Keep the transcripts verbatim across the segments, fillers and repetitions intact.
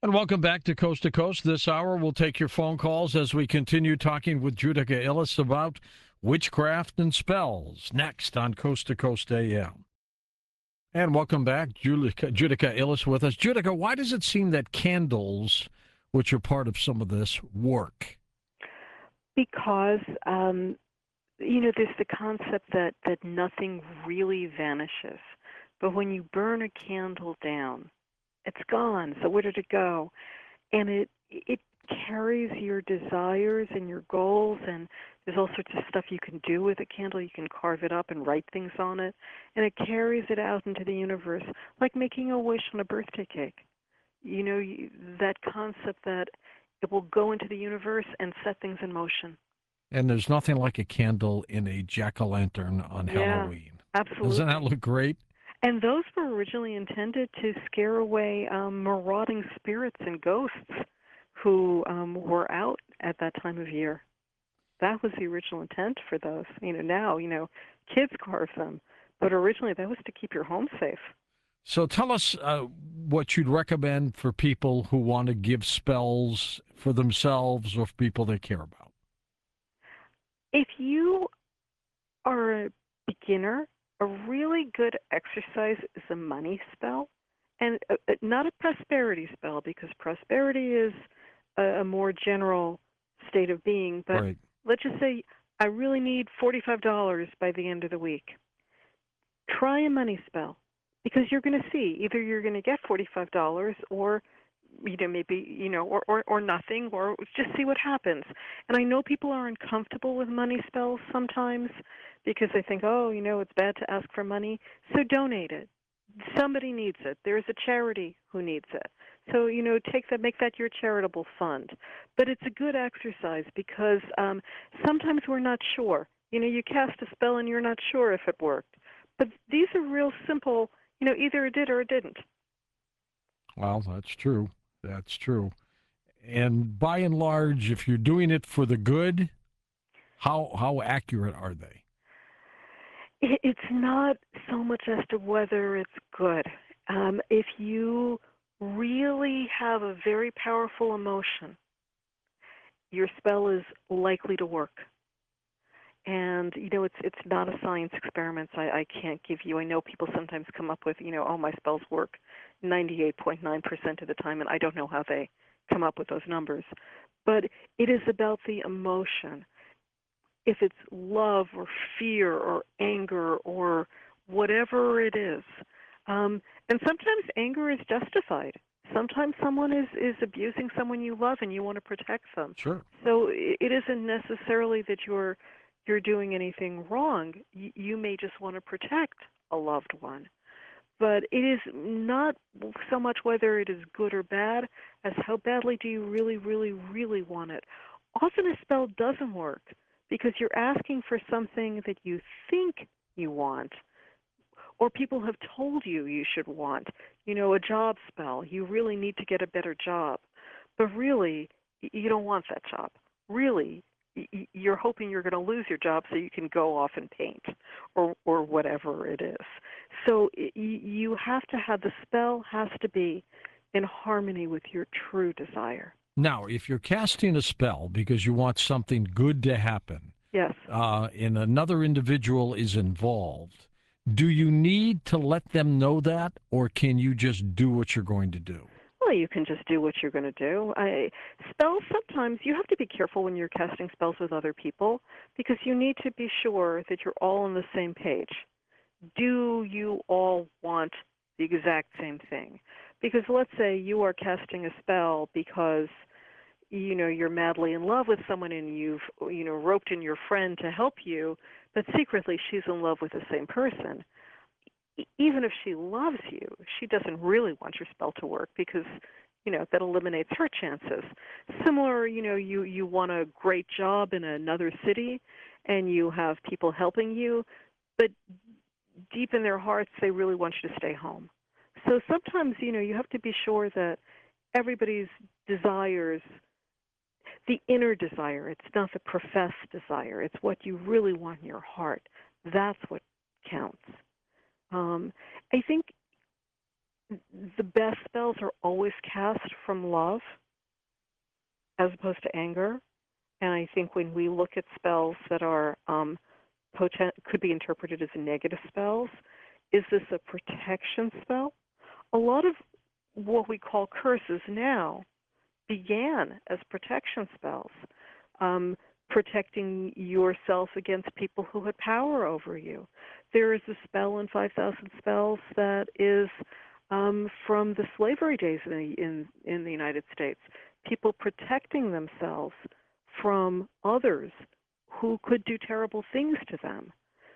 And welcome back to Coast to Coast. This hour, we'll take your phone calls as we continue talking with Judika Illes about witchcraft and spells. Next on Coast to Coast A M. And welcome back, Judika, Judika Illes with us. Judika, why does it seem that candles, which are part of some of this, work? Because, um, you know, there's the concept that, that nothing really vanishes. But when you burn a candle down, it's gone. So where did it go? And it it carries your desires and your goals, and there's all sorts of stuff you can do with a candle. You can carve it up and write things on it, and it carries it out into the universe, like making a wish on a birthday cake. You know, you, that concept that it will go into the universe and set things in motion. And there's nothing like a candle in a jack-o'-lantern on Yeah, Halloween. Doesn't that absolutely. look great? And those were originally intended to scare away um, marauding spirits and ghosts who um, were out at that time of year. That was the original intent for those. You know, now, you know, kids carve them, but originally that was to keep your home safe. So tell us uh, what you'd recommend for people who want to give spells for themselves or for people they care about. If you are a beginner, a really good exercise is a money spell, and uh, uh, not a prosperity spell, because prosperity is a, a more general state of being. But Right. let's just say I really need forty-five dollars by the end of the week. Try a money spell, because you're going to see either you're going to get forty-five dollars, or you know maybe you know or, or or nothing, or just see what happens. And I know people are uncomfortable with money spells sometimes because they think, oh, you know it's bad to ask for money, so donate it. Somebody needs it. There's a charity who needs it, so you know take that, make that your charitable fund. But it's a good exercise, because um sometimes we're not sure. You know you cast a spell and you're not sure if it worked, but these are real simple. You know either it did or it didn't. Well, that's true. That's true. And by and large, if you're doing it for the good, how how accurate are they? It's not so much as to whether it's good. Um, if you really have a very powerful emotion, your spell is likely to work. And you know, it's it's not a science experiment. I, I can't give you. I know people sometimes come up with, you know, oh, my spells work ninety-eight point nine percent of the time, and I don't know how they come up with those numbers. But it is about the emotion. If it's love or fear or anger or whatever it is. Um, and sometimes anger is justified. Sometimes someone is, is abusing someone you love and you want to protect them. Sure. So it isn't necessarily that you're you're doing anything wrong. You, you may just want to protect a loved one. But it is not so much whether it is good or bad as how badly do you really, really, really want it. Often a spell doesn't work because you're asking for something that you think you want, or people have told you you should want. You know, a job spell. You really need to get a better job. But really, you don't want that job. Really, you're hoping you're going to lose your job so you can go off and paint or or whatever it is. So you have to have, the spell has to be in harmony with your true desire. Now, if you're casting a spell because you want something good to happen, Yes. uh, and another individual is involved, do you need to let them know that, or can you just do what you're going to do? Well, you can just do what you're going to do. I, spells, sometimes you have to be careful when you're casting spells with other people, because you need to be sure that you're all on the same page. Do you all want the exact same thing? Because let's say you are casting a spell because you know you're madly in love with someone and you've you know roped in your friend to help you, but secretly she's in love with the same person. Even if she loves you, she doesn't really want your spell to work, because you know that eliminates her chances. Similar, you know, you you want a great job in another city, and you have people helping you, but deep in their hearts they really want you to stay home. So sometimes, you know, you have to be sure that everybody's desires, the inner desire, it's not the professed desire, it's what you really want in your heart. That's what counts. Um, I think the best spells are always cast from love as opposed to anger. And I think when we look at spells that are um, potent, could be interpreted as negative spells, is this a protection spell? A lot of what we call curses now began as protection spells, um, protecting yourself against people who had power over you. There is a spell in five thousand Spells that is um, from the slavery days in the, in, in the United States, people protecting themselves from others who could do terrible things to them.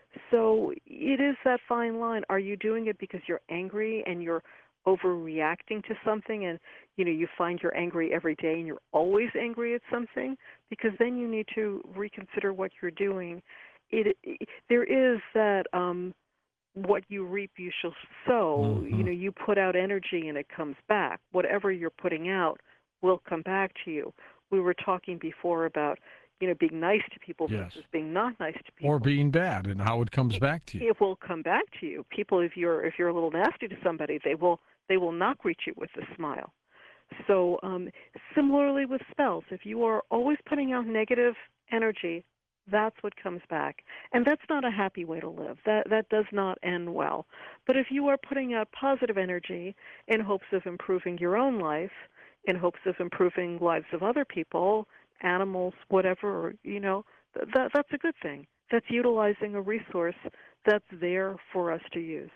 So it is that fine line. Are you doing it because you're angry and you're overreacting to something, and you know you find you're angry every day and you're always angry at something? Because then you need to reconsider what you're doing. It, it there is that um, what you reap you shall sow. Mm-hmm. You know, you put out energy and it comes back. Whatever you're putting out will come back to you. We were talking before about you know being nice to people Yes. versus being not nice to people. Or being bad, and how it comes it, back to you. It will come back to you. People, if you're if you're a little nasty to somebody, they will they will not greet you with a smile. So um, similarly with spells, if you are always putting out negative energy, that's what comes back. And that's not a happy way to live. That that does not end well. But if you are putting out positive energy in hopes of improving your own life, in hopes of improving lives of other people, animals, whatever, you know, that that's a good thing. That's utilizing a resource that's there for us to use.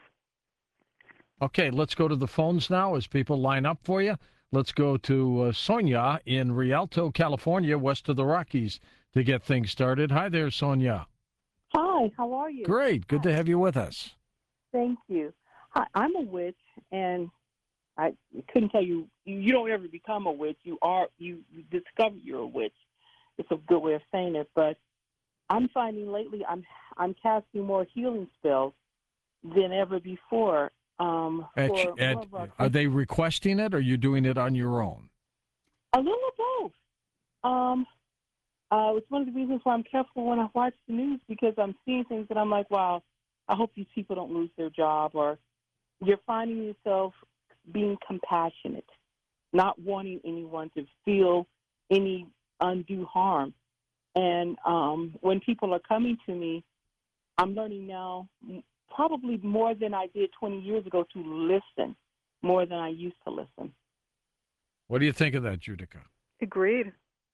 Okay, let's go to the phones now as people line up for you. Let's go to uh, Sonia in Rialto, California, west of the Rockies, to get things started. Hi there, Sonia. Hi, how are you? Great. Good Hi. to have you with us. Thank you. Hi, I'm a witch, and I couldn't tell you, you don't ever become a witch. You are, you, you discover you're a witch. It's a good way of saying it, but I'm finding lately I'm I'm casting more healing spells than ever before. Um, At, for at, more of our, are they requesting it, or are you doing it on your own? a little of both. Um, uh, it's one of the reasons why I'm careful when I watch the news, because I'm seeing things that I'm like, wow, I hope these people don't lose their job. Or you're finding yourself being compassionate, not wanting anyone to feel any undue harm. And um, when people are coming to me, I'm learning now, probably more than I did twenty years ago, to listen more than I used to listen. What do you think of that, Judika? Agreed.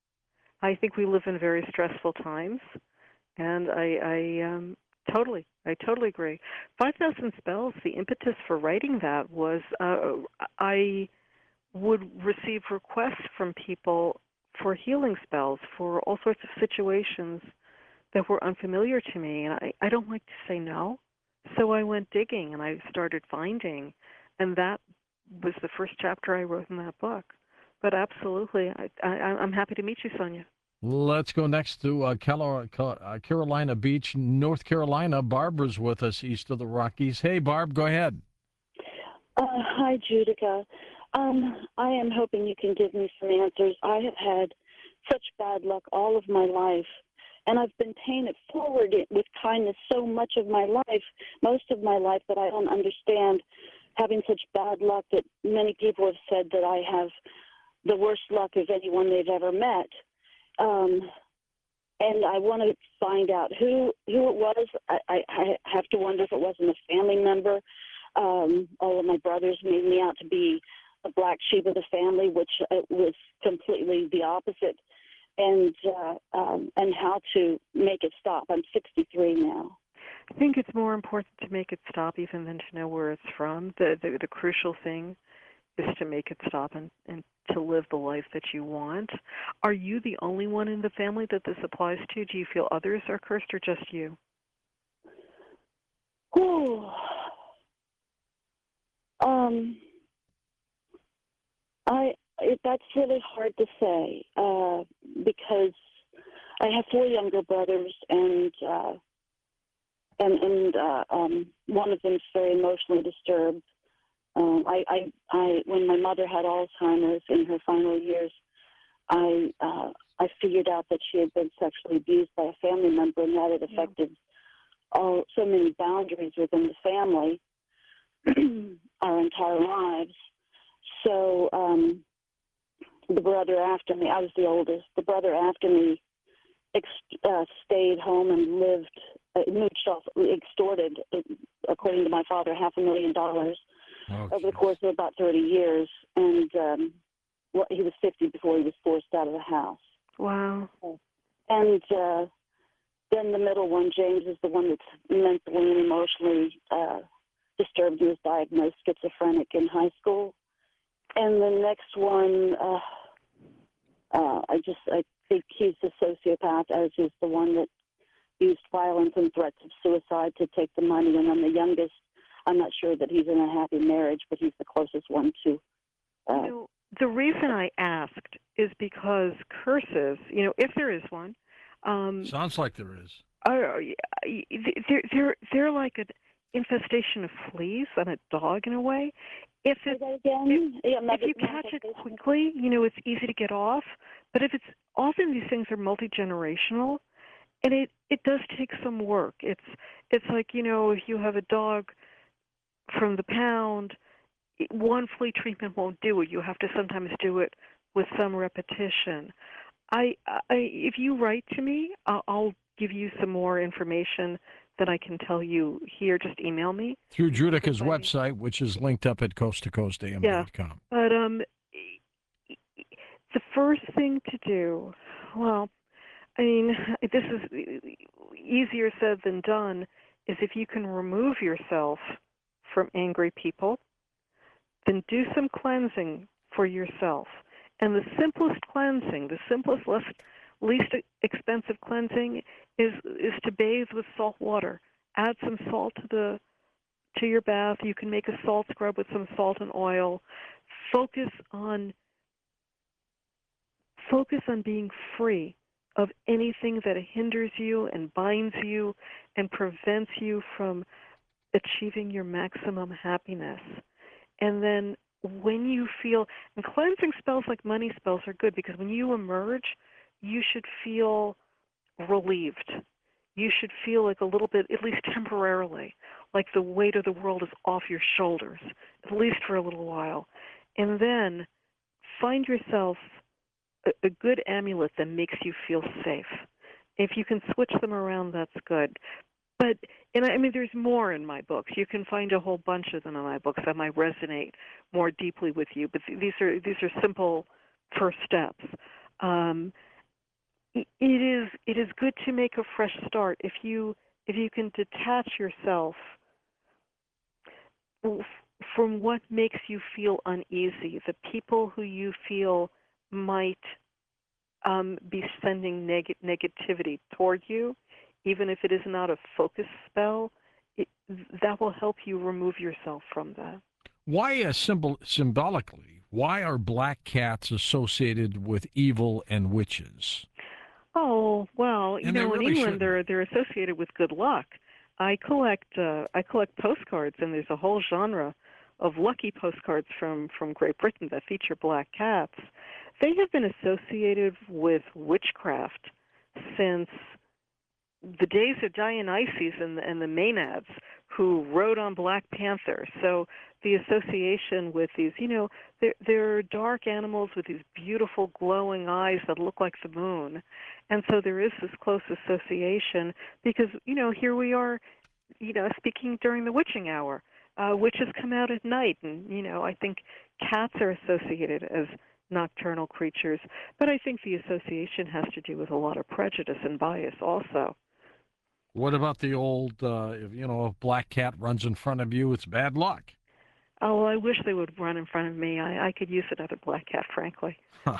I think we live in very stressful times, and I, I um, totally, I totally agree. five thousand Spells, the impetus for writing that was uh, I would receive requests from people for healing spells for all sorts of situations that were unfamiliar to me, and I, I don't like to say no. So I went digging, and I started finding, and that was the first chapter I wrote in that book. But absolutely, I, I, I'm happy to meet you, Sonia. Let's go next to uh, Carolina Beach, North Carolina. Barbara's with us east of the Rockies. Hey, Barb, go ahead. Uh, hi, Judika. Um, I am hoping you can give me some answers. I have had such bad luck all of my life, and I've been paying it forward with kindness so much of my life, most of my life, that I don't understand having such bad luck that many people have said that I have the worst luck of anyone they've ever met. Um, and I want to find out who who it was. I, I, I have to wonder if it wasn't a family member. Um, all of my brothers made me out to be a black sheep of the family, which uh, was completely the opposite. And uh, um, and how to make it stop. I'm sixty-three now. I think it's more important to make it stop even than to know where it's from. The the, the crucial thing is to make it stop and, and to live the life that you want. Are you the only one in the family that this applies to? Do you feel others are cursed, or just you? Ooh. Um, I it, that's really hard to say uh, because I have four younger brothers, and uh, and and uh, um, one of them is very emotionally disturbed. Um, I, I, I, when my mother had Alzheimer's in her final years, I, uh, I figured out that she had been sexually abused by a family member, and that had affected all so many boundaries within the family. our entire lives. So um, the brother after me, I was the oldest, the brother after me ex- uh, stayed home and lived, uh, mooched off, extorted, according to my father, half a million dollars Oh, over the geez. course of about thirty years. And um, well, he was fifty before he was forced out of the house. Wow. And uh, then the middle one, James, is the one that's mentally and emotionally uh, disturbed. He was diagnosed schizophrenic in high school. And the next one, uh, uh, I just I think he's a sociopath, as is the one that used violence and threats of suicide to take the money. And then the youngest, I'm not sure that he's in a happy marriage, but he's the closest one to. Uh, You know, the reason I asked is because curses, you know, if there is one, um, Sounds like there is. are they're they're they're like an infestation of fleas on a dog in a way. If say it that again? Yeah, if you catch it quickly, you know, it's easy to get off. But if it's often these things are multi-generational, and it it does take some work. It's it's like, you know, if you have a dog from the pound, one flea treatment won't do it. You have to sometimes do it with some repetition. I, I if you write to me, I'll, I'll give you some more information than I can tell you here. Just email me. Through Judica's Find me. website, which is linked up at coast to coast a m dot com. But um, the first thing to do, well, I mean, this is easier said than done, is if you can remove yourself from angry people, then do some cleansing for yourself. And the simplest cleansing, the simplest, less, least expensive cleansing is is to bathe with salt water. Add some salt to the to your bath. You can make a salt scrub with some salt and oil. Focus on focus on being free of anything that hinders you and binds you and prevents you from achieving your maximum happiness. And then when you feel, and cleansing spells like money spells are good because when you emerge, you should feel relieved. You should feel like a little bit, at least temporarily, like the weight of the world is off your shoulders, at least for a little while. And then find yourself a, a good amulet that makes you feel safe. If you can switch them around, that's good. But, and I mean, there's more in my books. You can find a whole bunch of them in my books that might resonate more deeply with you. But these are these are simple first steps. Um, it is it is good to make a fresh start if you if you can detach yourself from what makes you feel uneasy, the people who you feel might um, be sending neg- negativity toward you. Even if it is not a focus spell, it, that will help you remove yourself from that. Why, uh, symbol symbolically, why are black cats associated with evil and witches? Oh well, you And they know, in really England shouldn't they're be. they're associated with good luck. I collect uh, I collect postcards, and there's a whole genre of lucky postcards from from Great Britain that feature black cats. They have been associated with witchcraft since the days of Dionysus and the, and the Maenads, who rode on Black Panther. So the association with these, you know, they're, they're dark animals with these beautiful glowing eyes that look like the moon. And so there is this close association because, you know, here we are, you know, speaking during the witching hour. Uh, witches come out at night, and, you know, I think cats are associated as nocturnal creatures. But I think the association has to do with a lot of prejudice and bias also. What about the old, uh, if, you know, a black cat runs in front of you, it's bad luck? Oh, well, I wish they would run in front of me. I, I could use another black cat, frankly. Huh.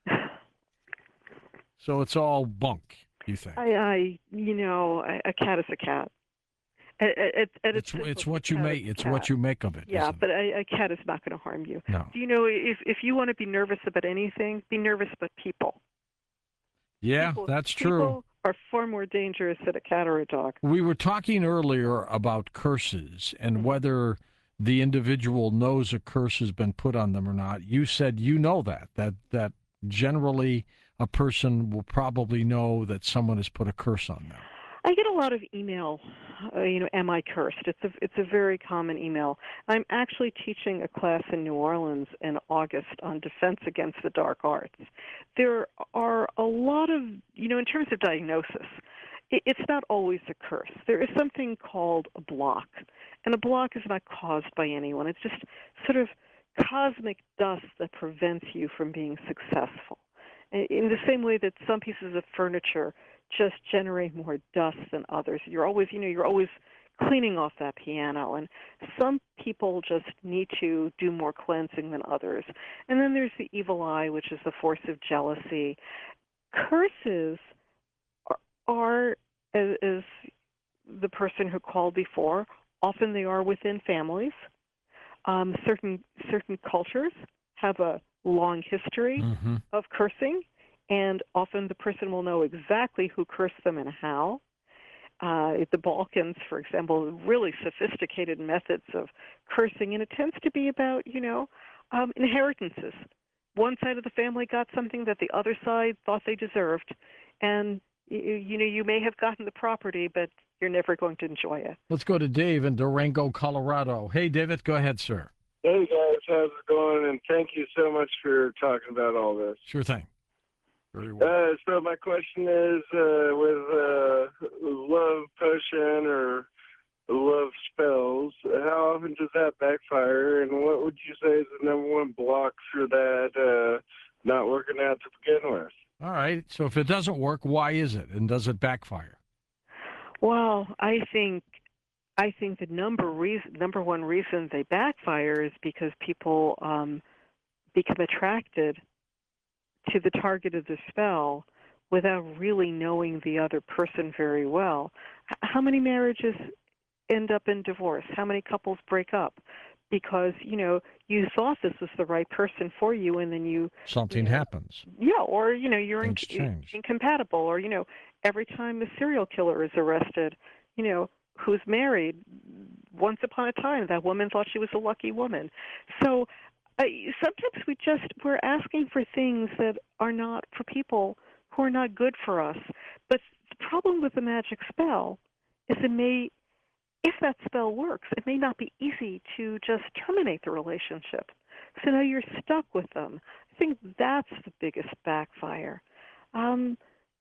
So it's all bunk, you think? I, I, you know, a, a cat is a cat. At, at, at It's its it's simplest, what a you cat make. is a It's cat. what you make of it. Yeah, isn't but it? a, a cat is not going to harm you. No. Do you know, if if you want to be nervous about anything, be nervous about people. Yeah, people, that's true. People are far more dangerous than a cat or a dog. We were talking earlier about curses and Mhm. whether the individual knows a curse has been put on them or not. You said you know that, that, that generally a person will probably know that someone has put a curse on them. I get a lot of email uh, you know, am I cursed? It's a it's a very common email. I'm actually teaching a class in New Orleans in August on defense against the dark arts. There are a lot of, you know, in terms of diagnosis, it, it's not always a curse. There is something called a block, and a block is not caused by anyone. It's just sort of cosmic dust that prevents you from being successful. In the same way that some pieces of furniture just generate more dust than others. You're always, you know, you're always cleaning off that piano, and some people just need to do more cleansing than others. And then there's the evil eye, which is the force of jealousy. Curses are, are as, as the person who called before, often they are within families. Um, certain certain cultures have a long history Mm-hmm. of cursing, and often the person will know exactly who cursed them and how. Uh, the Balkans, for example, really sophisticated methods of cursing, and it tends to be about, you know, um, inheritances. One side of the family got something that the other side thought they deserved, and you, you know, you may have gotten the property, but you're never going to enjoy it. Let's go to Dave in Durango, Colorado. Hey, David, go ahead, sir. Hey guys, how's it going? And thank you so much for talking about all this. Sure thing. Very well. Uh, so my question is, uh, with uh, love potion or love spells, how often does that backfire? And what would you say is the number one block for that uh, not working out to begin with? All right. So if it doesn't work, why is it? And does it backfire? Well, I think I think the number reason, number one reason they backfire is because people um, become attracted to the target of the spell without really knowing the other person very well. H- how many marriages end up in divorce? How many couples break up? Because, you know, you thought this was the right person for you, and then you... Something you know, happens. Yeah, or, you know, you're in, Things change. incompatible, or, you know, every time a serial killer is arrested, you know, who's married, once upon a time, that woman thought she was a lucky woman. So uh, sometimes we just, we're asking for things that are not for people who are not good for us. But the problem with the magic spell is it may, if that spell works, it may not be easy to just terminate the relationship. So now you're stuck with them. I think that's the biggest backfire. Um,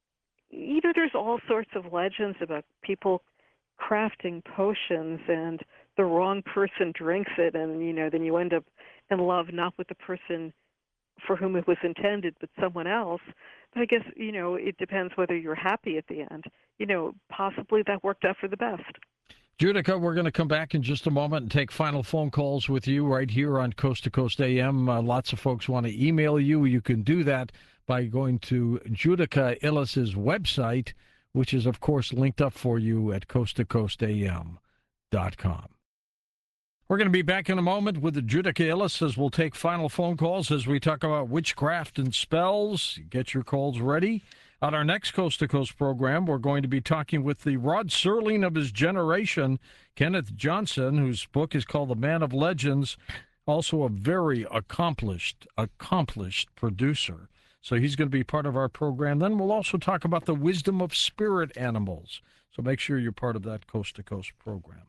you know, there's all sorts of legends about people crafting potions and the wrong person drinks it, and, you know, then you end up in love not with the person for whom it was intended, but someone else. But I guess, you know, it depends whether you're happy at the end. You know, possibly that worked out for the best. Judica, we're going to come back in just a moment and take final phone calls with you right here on Coast to Coast A M. Uh, lots of folks want to email you. You can do that by going to Judica Illis's website, which is, of course, linked up for you at coast to coast a m dot com. We're going to be back in a moment with the Judica Illis as we'll take final phone calls as we talk about witchcraft and spells. Get your calls ready. On our next Coast to Coast program, we're going to be talking with the Rod Serling of his generation, Kenneth Johnson, whose book is called The Man of Legends, also a very accomplished, accomplished producer. So he's going to be part of our program. Then we'll also talk about the wisdom of spirit animals. So make sure you're part of that Coast to Coast program.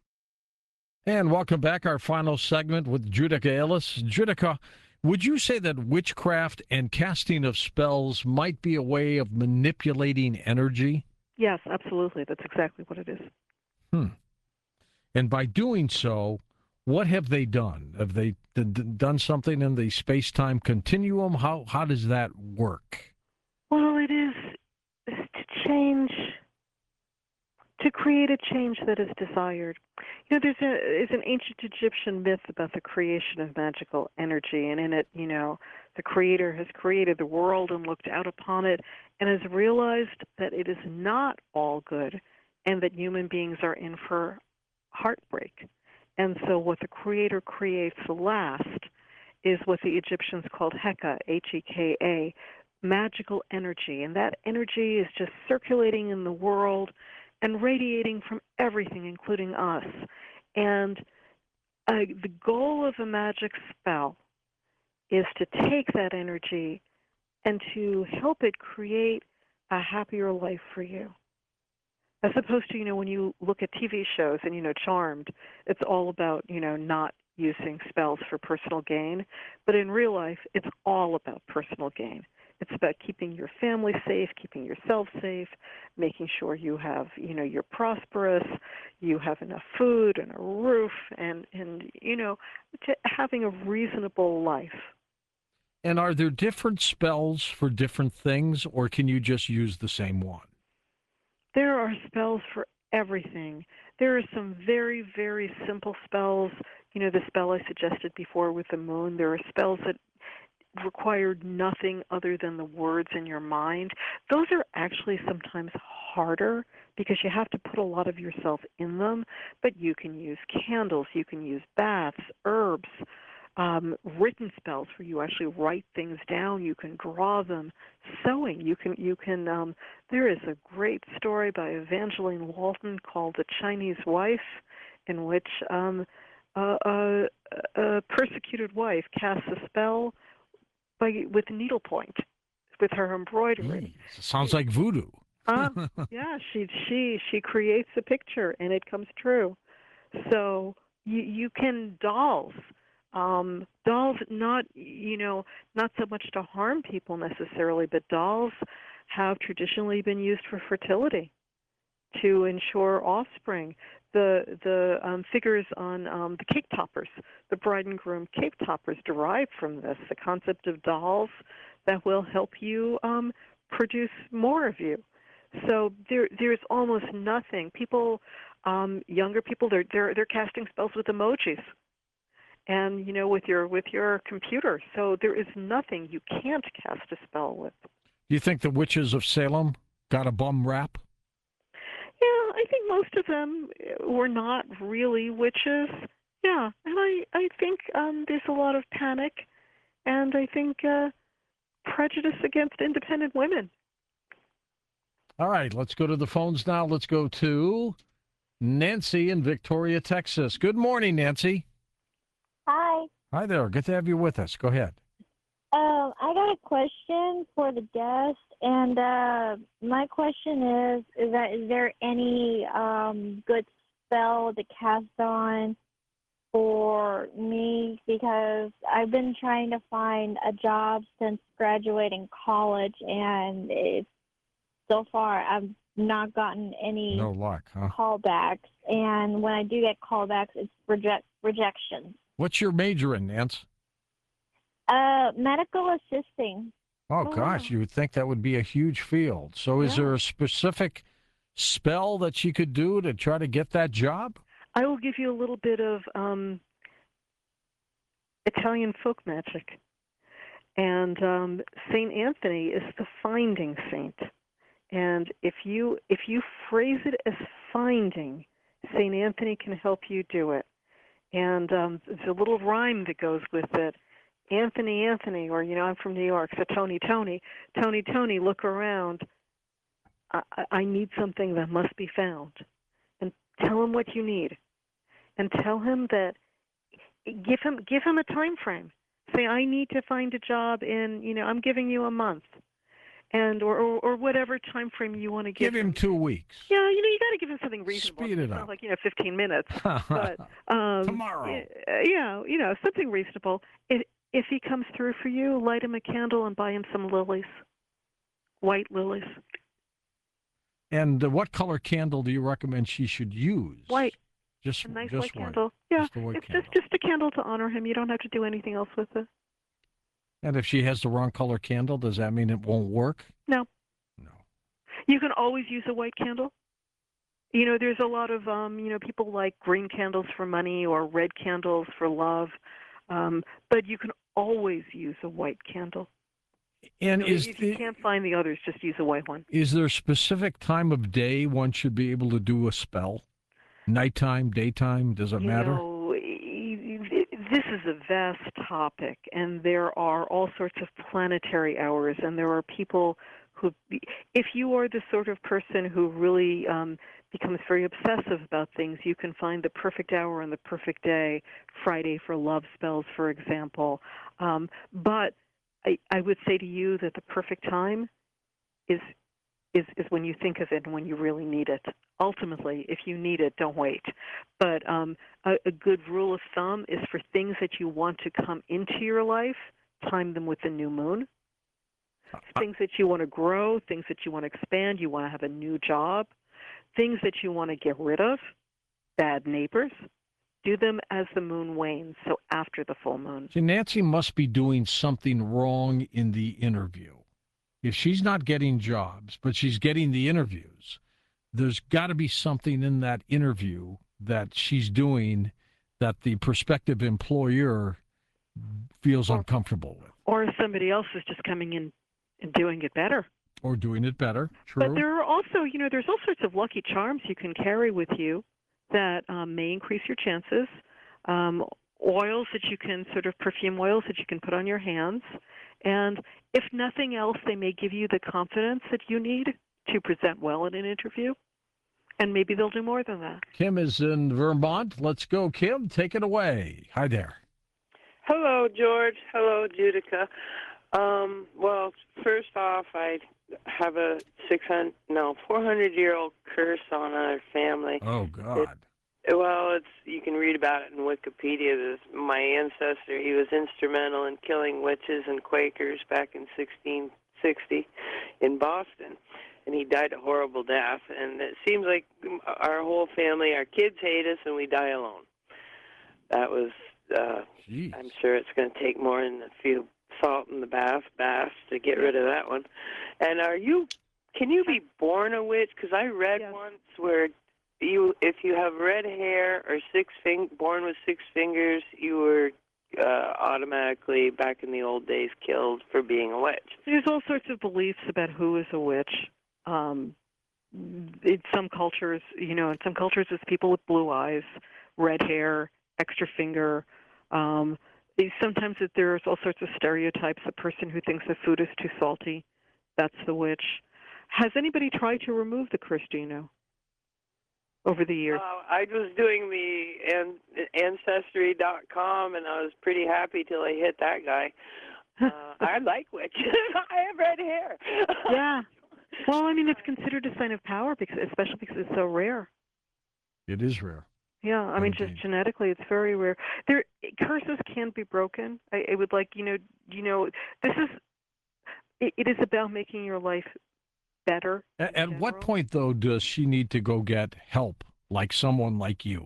And welcome back, our final segment with Judica Illis. Judica, would you say that witchcraft and casting of spells might be a way of manipulating energy? Yes, absolutely. That's exactly what it is. Hmm. And by doing so, what have they done? Have they d- d- done something in the space-time continuum? How how does that work? Well, it is to change, to create a change that is desired. You know, there's a is an ancient Egyptian myth about the creation of magical energy, and in it, you know, the Creator has created the world and looked out upon it and has realized that it is not all good and that human beings are in for heartbreak. And so what the Creator creates last is what the Egyptians called Heka, H E K A, magical energy. And that energy is just circulating in the world and radiating from everything, including us. And uh, the goal of a magic spell is to take that energy and to help it create a happier life for you. As opposed to, you know, when you look at T V shows and, you know, Charmed, it's all about, you know, not using spells for personal gain. But in real life, it's all about personal gain. It's about keeping your family safe, keeping yourself safe, making sure you have, you know, you're prosperous, you have enough food and a roof, and, and you know, to having a reasonable life. And are there different spells for different things, or can you just use the same one? There are spells for everything. There are some very, very simple spells. You know, the spell I suggested before with the moon, there are spells that required nothing other than the words in your mind. Those are actually sometimes harder because you have to put a lot of yourself in them, but you can use candles, you can use baths, herbs, um, written spells where you actually write things down, you can draw them, sewing, you can, you can, um, there is a great story by Evangeline Walton called The Chinese Wife, in which um, a, a, a persecuted wife casts a spell by, with needlepoint, with her embroidery. Jeez, sounds like voodoo. uh, yeah, she she she creates a picture and it comes true. So you you can dolls, um, dolls not you know not so much to harm people necessarily, but dolls have traditionally been used for fertility, to ensure offspring. The the um, figures on um, the cake toppers, the bride and groom cake toppers, derive from this. The concept of dolls that will help you um, produce more of you. So there there's almost nothing. People, um, younger people, they're they're they're casting spells with emojis, and you know with your with your computer. So there is nothing you can't cast a spell with. Do you think the witches of Salem got a bum rap? Yeah, I think most of them were not really witches. Yeah, and I, I think um, there's a lot of panic, and I think uh, prejudice against independent women. All right, let's go to the phones now. Let's go to Nancy in Victoria, Texas. Good morning, Nancy. Hi. Hi there. Good to have you with us. Go ahead. Um, I got a question for the guest, and uh, my question is: is that is there any um, good spell to cast on for me? Because I've been trying to find a job since graduating college, and it's, so far I've not gotten any No luck, huh? callbacks. And when I do get callbacks, it's reject rejections. What's your major in, Nance? Uh, medical assisting. Oh, Oh, gosh, wow. you would think that would be a huge field. So is Yeah. there a specific spell that she could do to try to get that job? I will give you a little bit of um, Italian folk magic. And um, Saint Anthony is the finding saint. And if you if you phrase it as finding, Saint Anthony can help you do it. And um, there's a little rhyme that goes with it. Anthony, Anthony, or, you know, I'm from New York, so Tony, Tony, Tony, Tony, look around. I, I need something that must be found. And tell him what you need. And tell him that, give him give him a time frame. Say, I need to find a job in, you know, I'm giving you a month. And or, or, or whatever time frame you want to give, Give him two weeks. Yeah, you know, you got to give him something reasonable. Speed it It's up. not like, you know, fifteen minutes. But um, Tomorrow. yeah, you know, something reasonable. If if he comes through for you, light him a candle and buy him some lilies, white lilies. And uh, what color candle do you recommend she should use? White. Just A nice just white white. candle. Yeah, Just a white it's candle. just just a candle to honor him. You don't have to do anything else with it. And if she has the wrong color candle, does that mean it won't work? No. No. You can always use a white candle. You know, there's a lot of, um, you know, people like green candles for money or red candles for love, um, but you can always use a white candle. And You know, is if you the, can't find the others, just use a white one. is there a specific time of day one should be able to do a spell? Nighttime, daytime, does it You matter? know, this is a vast topic, and there are all sorts of planetary hours, and there are people who, if you are the sort of person who really um, becomes very obsessive about things, you can find the perfect hour and the perfect day, Friday for love spells, for example. Um, but I, I would say to you that the perfect time is is, is when you think of it and when you really need it. Ultimately, if you need it, don't wait. But um, a, a good rule of thumb is for things that you want to come into your life, time them with the new moon. Things that you want to grow, things that you want to expand, you want to have a new job, things that you want to get rid of, bad neighbors, do them as the moon wanes, so after the full moon. See, Nancy must be doing something wrong in the interview. If she's not getting jobs, but she's getting the interviews, there's got to be something in that interview that she's doing that the prospective employer feels or, uncomfortable with. Or somebody else is just coming in and doing it better. Or doing it better, true. But there are also, you know, there's all sorts of lucky charms you can carry with you that um, may increase your chances. Um, oils that you can, sort of perfume oils that you can put on your hands. And if nothing else, they may give you the confidence that you need to present well in an interview. And maybe they'll do more than that. Kim is in Vermont. Let's go, Kim. Take it away. Hi there. Hello, George. Hello, Judica. Um, well, first off, I have a six hundred, no, four hundred year old curse on our family. Oh God. It, well, it's you can read about it in Wikipedia. This, my ancestor, he was instrumental in killing witches and Quakers back in sixteen sixty in Boston, and he died a horrible death. And it seems like our whole family, our kids hate us, and we die alone. That was. Uh, Jeez. I'm sure it's going to take more than a few salt in the bath baths to get rid of that one. And are you? Can you be born a witch? Because I read Yes. once where you, if you have red hair or six fing, born with six fingers, you were uh, automatically back in the old days killed for being a witch. There's all sorts of beliefs about who is a witch. Um, in some cultures, you know, in some cultures, it's people with blue eyes, red hair, extra finger. Um, sometimes it, there's all sorts of stereotypes. The person who thinks the food is too salty, that's the witch. Has anybody tried to remove the curse, do you know, over the years? Uh, I was doing the an, Ancestry dot com, and I was pretty happy till I hit that guy. Uh, I like witches. I have red hair. Yeah. Well, I mean, it's considered a sign of power, because, especially because it's so rare. It is rare. Yeah, I mean, Indeed. just genetically, it's very rare. There, curses can be broken. I, I would like, you know, you know, this is, it, it is about making your life better. At, in at what general. point, though, does she need to go get help, like someone like you?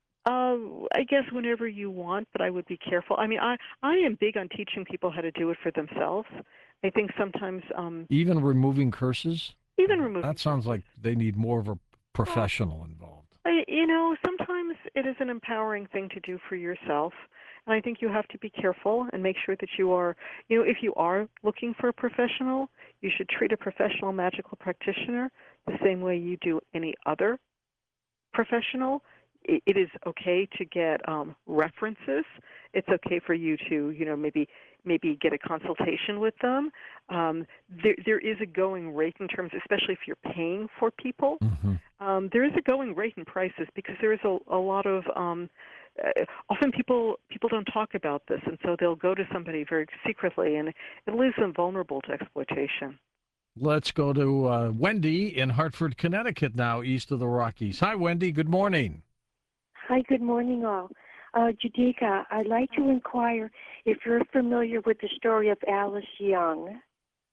Um, I guess whenever you want, but I would be careful. I mean, I, I am big on teaching people how to do it for themselves. I think sometimes, um, Even removing curses? even removing. That sounds like they need more of a professional involved. I, you know, sometimes it is an empowering thing to do for yourself. And I think you have to be careful and make sure that you are, you know, if you are looking for a professional, you should treat a professional magical practitioner the same way you do any other professional. It, it is okay to get um, references. It's okay for you to, you know, maybe maybe get a consultation with them. Um, there, there is a going rate in terms, especially if you're paying for people. Mm-hmm. Um, there is a going rate in prices because there is a, a lot of um, uh, often people people don't talk about this, and so they'll go to somebody very secretly, and it leaves them vulnerable to exploitation. Let's go to uh, Wendy in Hartford, Connecticut now, east of the Rockies. Hi, Wendy. Good morning. Hi, good morning, all. Uh, Judika, I'd like to inquire if you're familiar with the story of Alice Young.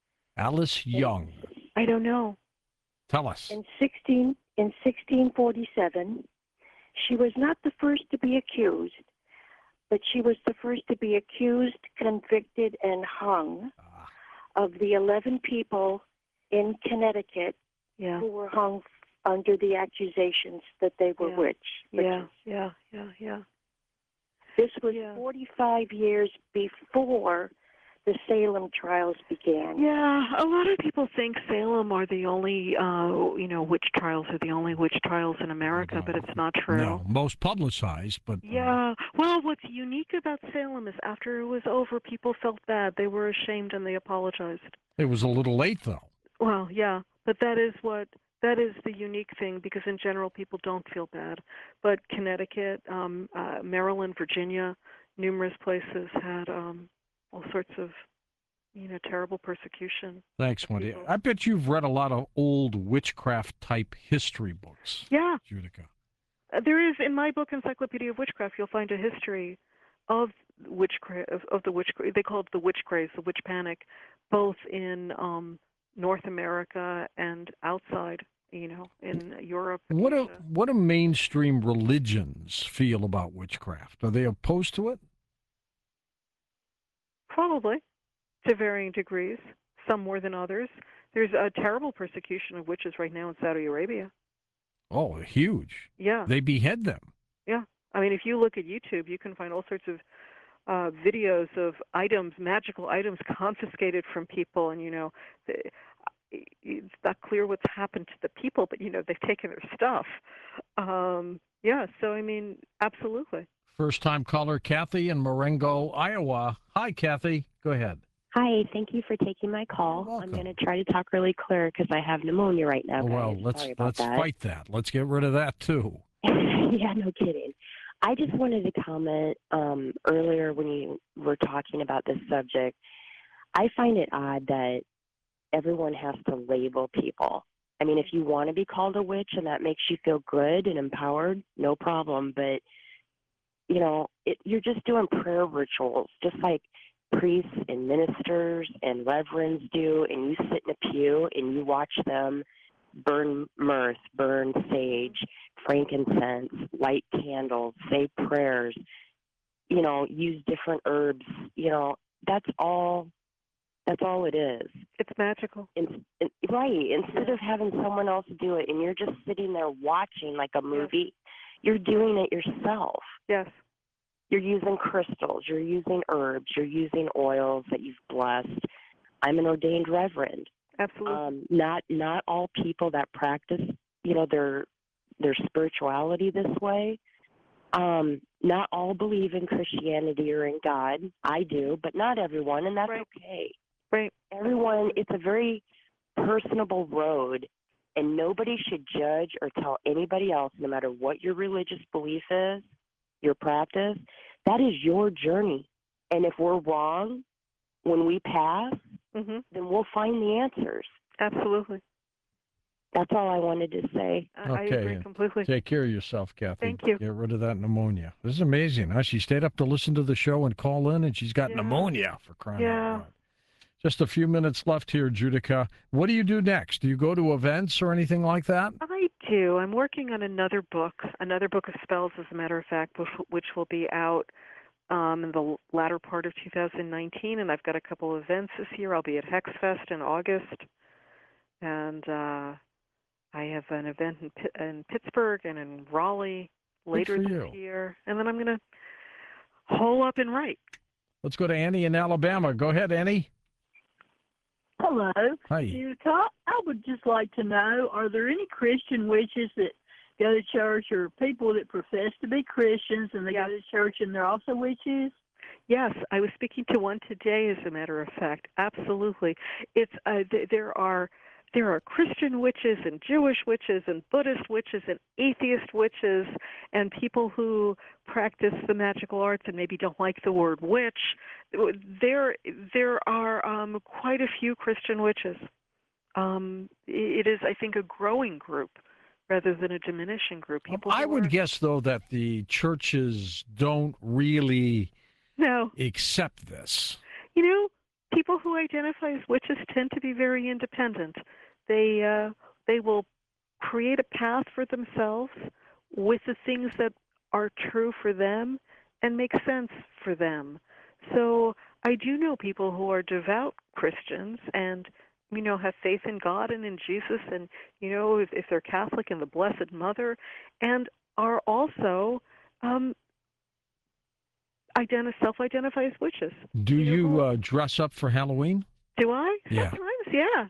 Alice Young. I don't know. Tell us. In sixteen in sixteen forty-seven, she was not the first to be accused, but she was the first to be accused, convicted, and hung Ah. of the eleven people in Connecticut Yeah. who were hung under the accusations that they were Yeah. witch. Yeah, witches. yeah, yeah, yeah. This was Yeah. forty-five years before the Salem trials began. Yeah, a lot of people think Salem are the only, uh, you know, witch trials are the only witch trials in America, but it's not true. No, most publicized, but uh, Yeah. Well, what's unique about Salem is after it was over, people felt bad. They were ashamed and they apologized. it was a little late, though. Well, yeah, but that is what that is the unique thing, because in general people don't feel bad. But Connecticut, um, uh, Maryland, Virginia, numerous places had um, all sorts of you know, terrible persecution. Thanks, Wendy. people. I bet you've read a lot of old witchcraft type history books, Yeah, Judica. uh, there is in my book, Encyclopedia of Witchcraft. You'll find a history of witchcraft of, of the witch. They call it the witch craze, the witch panic, both in um, North America and outside. You know, in Europe. What do, Asia. what do mainstream religions feel about witchcraft? Are they opposed to it? Probably, to varying degrees. Some more than others. There's a terrible persecution of witches right now in Saudi Arabia. Oh, huge. Yeah. They behead them. Yeah. I mean, if you look at YouTube, you can find all sorts of uh, videos of items, magical items confiscated from people. And, you know, the, it's not clear what's happened to the people, but, you know, they've taken their stuff. Um, yeah. So, I mean, absolutely. First time caller, Kathy in Marengo, Iowa. Hi, Kathy. Go ahead. Hi, thank you for taking my call. You're I'm welcome. going to try to talk really clear because I have pneumonia right now. Oh, well, guys. let's Sorry about let's that. fight that. Let's get rid of that too. Yeah, no kidding. I just wanted to comment um, earlier when you were talking about this subject. I find it odd that everyone has to label people. I mean, if you want to be called a witch and that makes you feel good and empowered, no problem. But, you know, it, you're just doing prayer rituals, just like priests and ministers and reverends do, and you sit in a pew and you watch them burn myrrh, burn sage, frankincense, light candles, say prayers, you know, use different herbs, you know, that's all that's all it is. It's magical. In, in, right. Instead of having someone else do it and you're just sitting there watching like a movie, you're doing it yourself. Yes. You're using crystals, you're using herbs, you're using oils that you've blessed. I'm an ordained reverend. Absolutely. Um, not not all people that practice, you know, their their spirituality this way. Um, not all believe in Christianity or in God. I do, but not everyone, and that's Right. okay. Right. Everyone, it's a very personable road, and nobody should judge or tell anybody else, no matter what your religious belief is, your practice, that is your journey. And if we're wrong when we pass, Mm-hmm. then we'll find the answers. Absolutely. That's all I wanted to say. I, I Okay. agree completely. Take care of yourself, Kathy. Thank you. Get rid of that pneumonia. This is amazing. Huh? She stayed up to listen to the show and call in, and she's got Yeah. pneumonia for crying Yeah. out loud. Just a few minutes left here, Judica. What do you do next? Do you go to events or anything like that? I do. I'm working on another book, another book of spells, as a matter of fact, which, which will be out um, in the latter part of two thousand nineteen. And I've got a couple of events this year. I'll be at HexFest in August, and uh, I have an event in, Pitt- in Pittsburgh and in Raleigh later for this you. year. And then I'm going to hole up and write. Let's go to Annie in Alabama. Go ahead, Annie. Hello, Hi. Utah. I would just like to know, are there any Christian witches that go to church, or people that profess to be Christians and they Yes. go to church and they're also witches? Yes, I was speaking to one today, as a matter of fact. Absolutely. It's uh, th- there are there are Christian witches and Jewish witches and Buddhist witches and atheist witches and people who practice the magical arts and maybe don't like the word witch. There there are um, quite a few Christian witches. Um, it is, I think, a growing group rather than a diminishing group. People I who would are- guess, though, that the churches don't really no. accept this. You know, people who identify as witches tend to be very independent. They uh, they will create a path for themselves with the things that are true for them and make sense for them. So I do know people who are devout Christians and, you know, have faith in God and in Jesus, and, you know, if, if they're Catholic, in the Blessed Mother, and are also um, identi- self-identify as witches. Do You know you who- uh, dress up for Halloween? Do I? Yeah. Sometimes, yeah.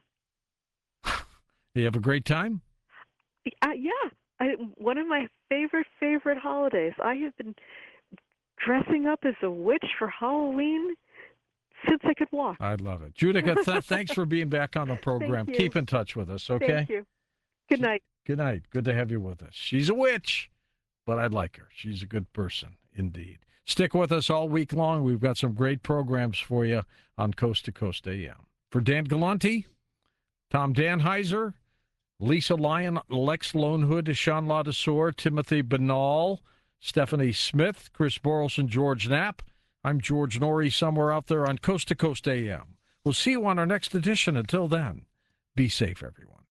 You have a great time? Uh, yeah. I, one of my favorite, favorite holidays. I have been dressing up as a witch for Halloween since I could walk. I love it. Judica, th- thanks for being back on the program. you. Keep in touch with us, okay? Thank you. Good night. Good night. Good to have you with us. She's a witch, but I like her. She's a good person, indeed. Stick with us all week long. We've got some great programs for you on Coast to Coast A M. For Dan Galante, Tom Danheiser, Lisa Lyon, Lex Lonehood, Sean Ladesor, Timothy Banal, Stephanie Smith, Chris Borelson, George Knapp, I'm George Norrie, somewhere out there on Coast to Coast A M. We'll see you on our next edition. Until then, be safe, everyone.